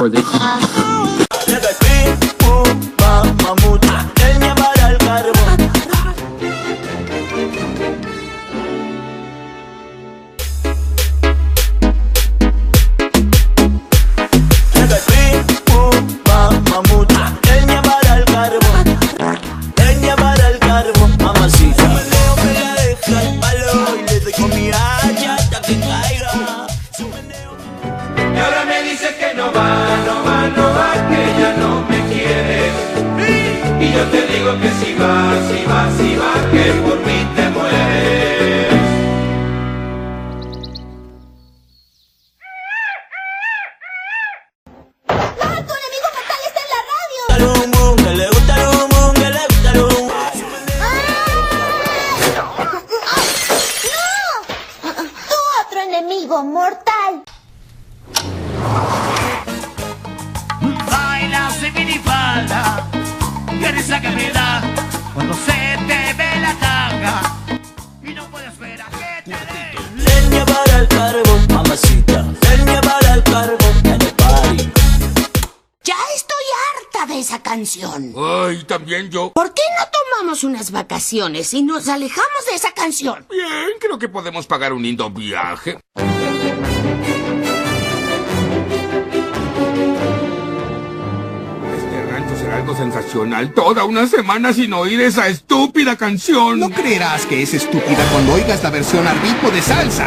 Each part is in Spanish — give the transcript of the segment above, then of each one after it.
before they yo te digo que si vas, si vas, si vas, que por mí te mueres. ¡Ah, tu enemigo fatal está en la radio! Que le gusta el humo, que le gusta el humo. ¡No! Tu otro enemigo mortal. Baila sin minifalda, qué risa que me da cuando se te ve la tanga y no puedes ver a que te dé. Leña para el carbón, mamacita. Leña para el carbón en el party. Ya estoy harta de esa canción. Ay, también yo. ¿Por qué no tomamos unas vacaciones y nos alejamos de esa canción? Bien, creo que podemos pagar un lindo viaje. Este rancho será algo sensacional. Toda una semana sin oír esa estúpida canción. No creerás que es estúpida cuando oigas la versión al ritmo de salsa.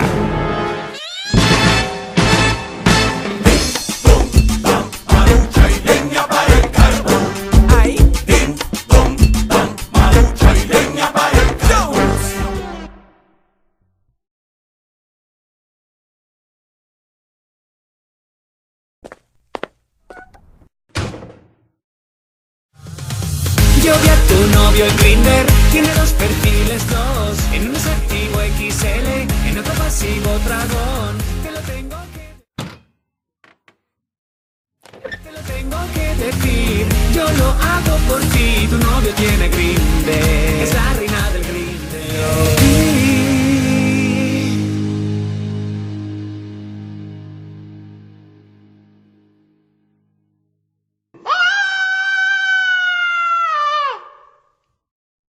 Yo vi a tu novio en Grindr, tiene dos perfiles, dos. En uno es activo XL, en otro pasivo dragón. Te lo tengo que decir, yo lo hago por ti. Tu novio tiene Grindr, es la reina del Grindr.